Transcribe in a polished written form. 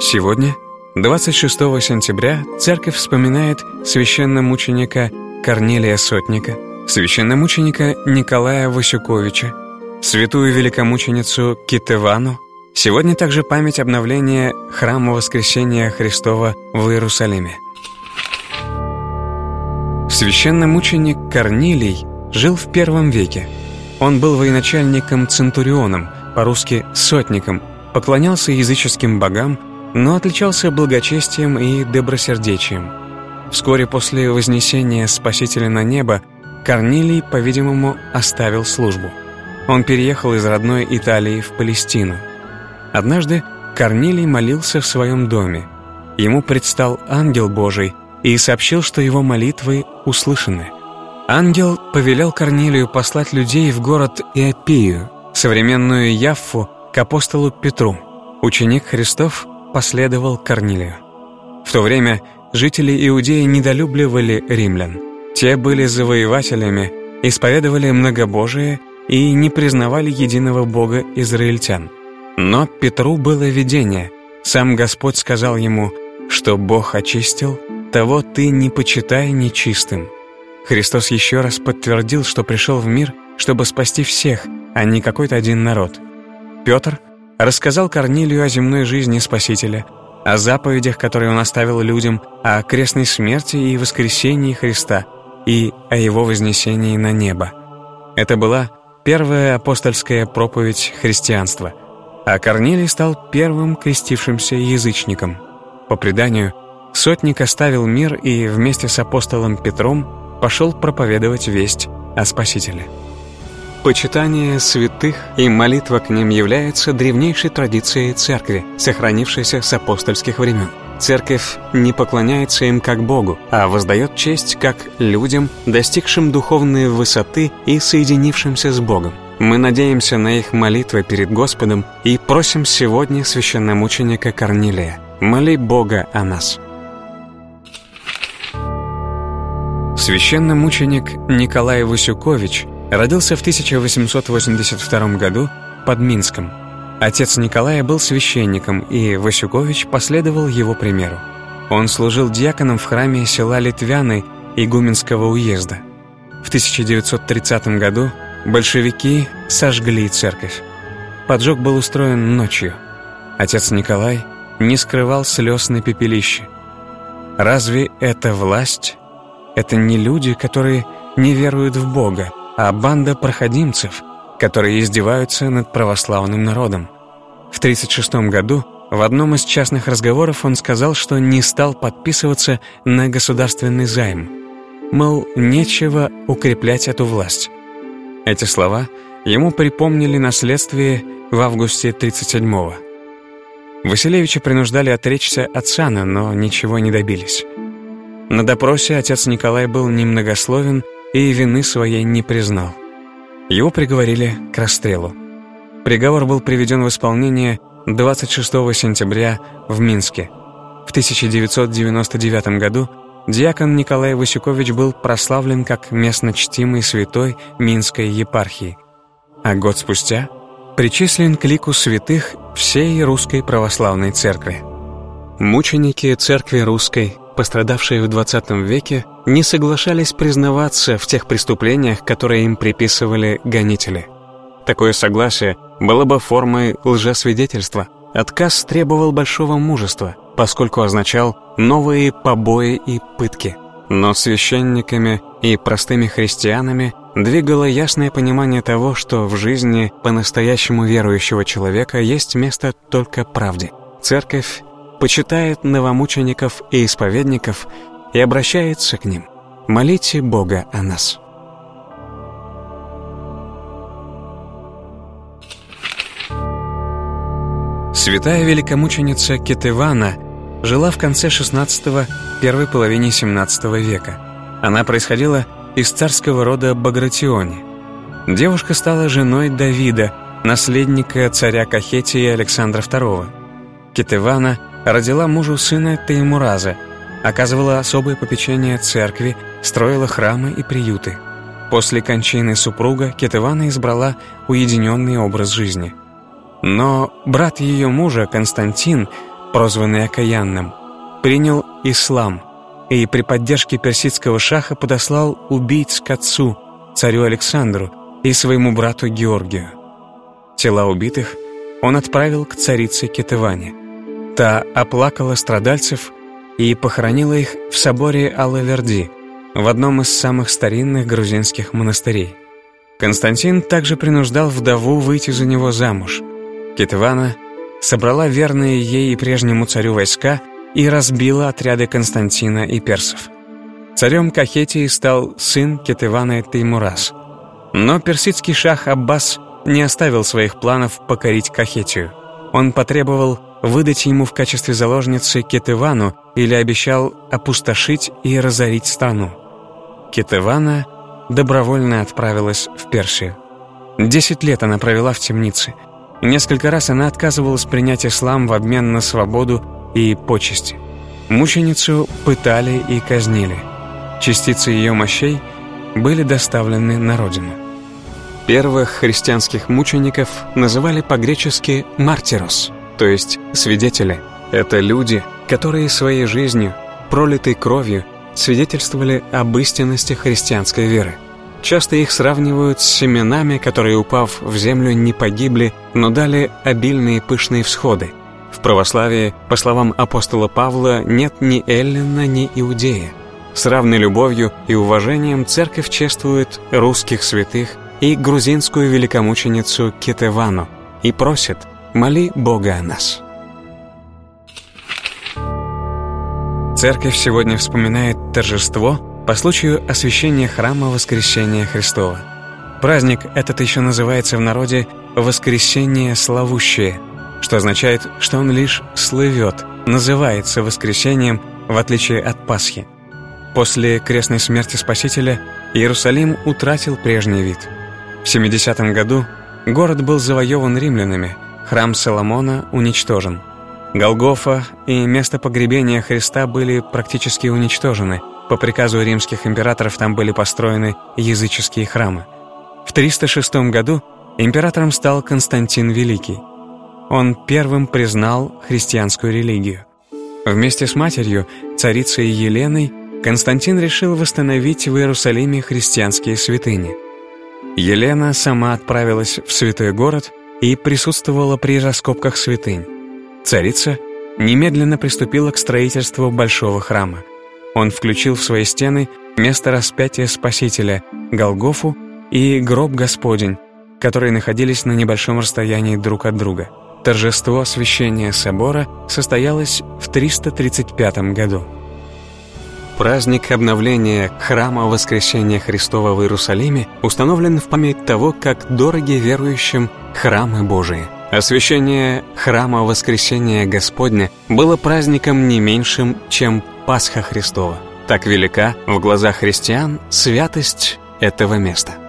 Сегодня, 26 сентября, церковь вспоминает священномученика Корнилия Сотника, священномученика Николая Васюковича, святую великомученицу Кетевану. Сегодня также память обновления храма Воскресения Христова в Иерусалиме. Священномученик Корнилий жил в I веке. Он был военачальником-центурионом, по-русски «сотником», поклонялся языческим богам, но отличался благочестием и добросердечием. Вскоре после вознесения Спасителя на небо Корнилий, по-видимому, оставил службу. Он переехал из родной Италии в Палестину. Однажды Корнилий молился в своем доме. Ему предстал ангел Божий и сообщил, что его молитвы услышаны. Ангел повелел Корнилию послать людей в город Иопию, современную Яффу, к апостолу Петру. Ученик Христов последовал Корнилию. В то время жители Иудеи недолюбливали римлян. Те были завоевателями, исповедовали многобожие и не признавали единого Бога израильтян. Но Петру было видение. Сам Господь сказал ему, что Бог очистил, того ты не почитай нечистым. Христос еще раз подтвердил, что пришел в мир, чтобы спасти всех, а не какой-то один народ. Петр рассказал Корнилию о земной жизни Спасителя, о заповедях, которые он оставил людям, о крестной смерти и воскресении Христа и о его вознесении на небо. Это была первая апостольская проповедь христианства, а Корнилий стал первым крестившимся язычником. По преданию, сотник оставил мир и вместе с апостолом Петром пошел проповедовать весть о Спасителе. Почитание святых и молитва к ним являются древнейшей традицией церкви, сохранившейся с апостольских времен. Церковь не поклоняется им как Богу, а воздает честь как людям, достигшим духовной высоты и соединившимся с Богом. Мы надеемся на их молитвы перед Господом и просим сегодня священномученика Корнилия: моли Бога о нас. Священномученик Николай Васюкович родился в 1882 году под Минском. Отец Николая был священником, и Васюкович последовал его примеру. Он служил диаконом в храме села Литвяны Игуменского уезда. В 1930 году большевики сожгли церковь. Поджог был устроен ночью. Отец Николай не скрывал слез на пепелище. Разве это власть? Это не люди, которые не веруют в Бога, а банда проходимцев, которые издеваются над православным народом. В 1936 году в одном из частных разговоров он сказал, что не стал подписываться на государственный займ. Мол, нечего укреплять эту власть. Эти слова ему припомнили на следствии в августе 1937-го. Василевича принуждали отречься от сана, но ничего не добились. На допросе отец Николай был немногословен и вины своей не признал. Его приговорили к расстрелу. Приговор был приведен в исполнение 26 сентября в Минске. В 1999 году диакон Николай Васюкович был прославлен как местно чтимый святой Минской епархии, а год спустя причислен к лику святых всей Русской Православной Церкви. Мученики Церкви Русской, пострадавшие в XX веке, не соглашались признаваться в тех преступлениях, которые им приписывали гонители. Такое согласие было бы формой лжесвидетельства. Отказ требовал большого мужества, поскольку означал новые побои и пытки. Но священниками и простыми христианами двигало ясное понимание того, что в жизни по-настоящему верующего человека есть место только правде. Церковь почитает новомучеников и исповедников и обращается к ним: молите Бога о нас. Святая великомученица Кетевана жила в конце XVI – первой половине XVII века. Она происходила из царского рода Багратиони. Девушка стала женой Давида, наследника царя Кахетии Александра II. Кетевана родила мужу сына Теймураза, оказывала особое попечение церкви, строила храмы и приюты. После кончины супруга Кетевана избрала уединенный образ жизни. Но брат ее мужа, Константин, прозванный Окаянным, принял ислам и при поддержке персидского шаха подослал убийц к отцу, царю Александру, и своему брату Георгию. Тела убитых он отправил к царице Кетеване. Та оплакала страдальцев и похоронила их в соборе Алла-Верди, в одном из самых старинных грузинских монастырей. Константин также принуждал вдову выйти за него замуж. Кетевана собрала верные ей и прежнему царю войска и разбила отряды Константина и персов. Царем Кахетии стал сын Кетеваны Теймураз. Но персидский шах Аббас не оставил своих планов покорить Кахетию. Он потребовал выдать ему в качестве заложницы Кетевану или обещал опустошить и разорить страну. Кетевана добровольно отправилась в Персию. 10 лет она провела в темнице. Несколько раз она отказывалась принять ислам в обмен на свободу и почести. Мученицу пытали и казнили. Частицы ее мощей были доставлены на родину. Первых христианских мучеников называли по-гречески «мартирос», то есть «свидетели». Это люди, которые своей жизнью, пролитой кровью, свидетельствовали об истинности христианской веры. Часто их сравнивают с семенами, которые, упав в землю, не погибли, но дали обильные пышные всходы. В православии, по словам апостола Павла, нет ни эллина, ни иудея. С равной любовью и уважением церковь чествует русских святых и грузинскую великомученицу Кетевану и просит: «Моли Бога о нас». Церковь сегодня вспоминает торжество по случаю освящения храма Воскресения Христова. Праздник этот еще называется в народе «Воскресение славущее», что означает, что он лишь слывет, называется воскресением, в отличие от Пасхи. После крестной смерти Спасителя Иерусалим утратил прежний вид. В 70 году город был завоеван римлянами, храм Соломона уничтожен. Голгофа и место погребения Христа были практически уничтожены. По приказу римских императоров там были построены языческие храмы. В 306 году императором стал Константин Великий. Он первым признал христианскую религию. Вместе с матерью, царицей Еленой, Константин решил восстановить в Иерусалиме христианские святыни. Елена сама отправилась в святой город и присутствовала при раскопках святынь. Царица немедленно приступила к строительству большого храма. Он включил в свои стены место распятия Спасителя, Голгофу и гроб Господень, которые находились на небольшом расстоянии друг от друга. Торжество освящения собора состоялось в 335 году. Праздник обновления храма Воскресения Христова в Иерусалиме установлен в память того, как дороги верующим храмы Божии. Освящение храма Воскресения Господня было праздником не меньшим, чем Пасха Христова. Так велика в глазах христиан святость этого места.